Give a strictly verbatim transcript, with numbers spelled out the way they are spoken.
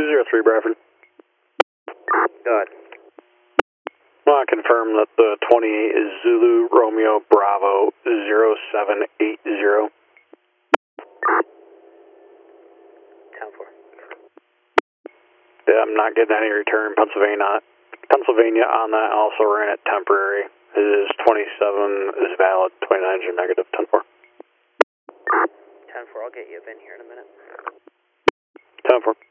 zero three Bradford. Go ahead. I want to confirm that the twenty-eight is Zulu Romeo Bravo zero seven eight zero. ten four. Yeah, I'm not getting any return. Pennsylvania Pennsylvania on that also ran it temporary. It is twenty-seven is valid, twenty-nine is negative, ten four. ten four, I'll get you up in here in a minute. ten four.